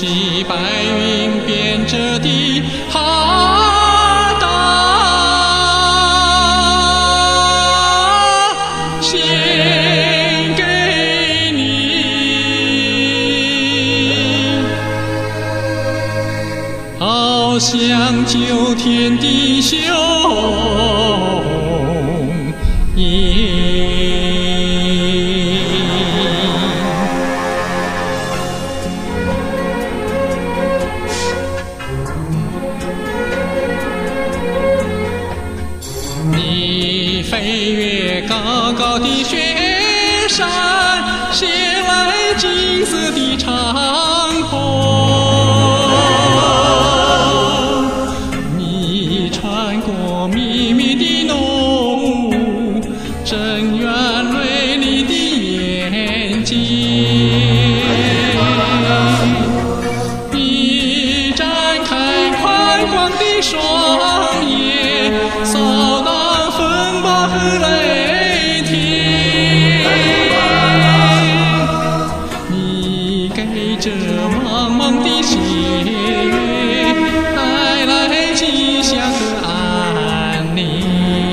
起白云编织的哈达，献给你。好像秋天的雄鹰。你飞越高高的雪山，衔来金色的长虹。你穿过密密的浓雾，睁圆锐利的眼睛。你展开宽广的双眼，扫荡风暴和雷霆。你给这茫茫的血月带来吉祥和安宁。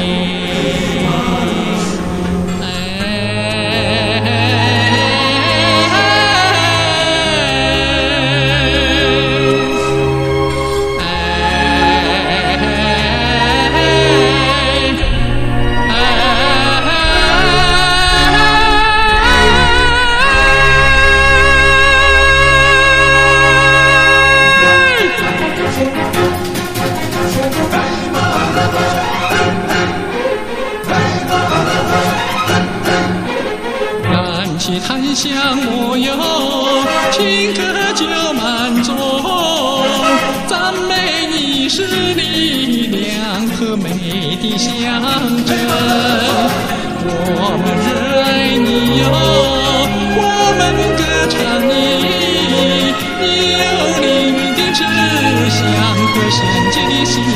起檀香莫有，情歌就满足，赞美你是力量和美的象征。我们热爱你哟，我们歌唱你，你有灵云的志向和圣洁的心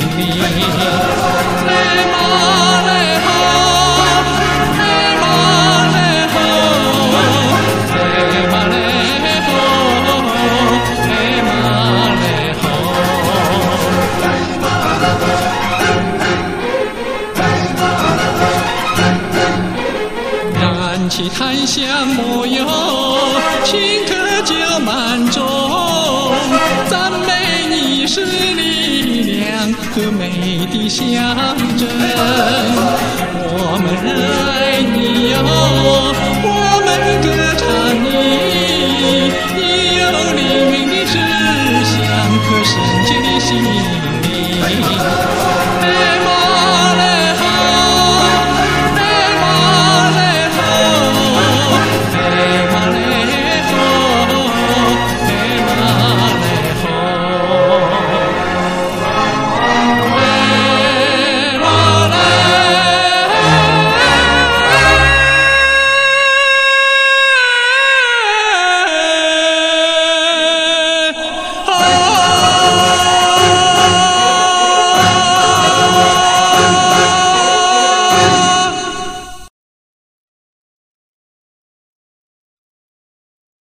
灵。来嘛来吼！起檀香莫有，情歌就满中，赞美你是力量和美的象征。我们热爱你哟。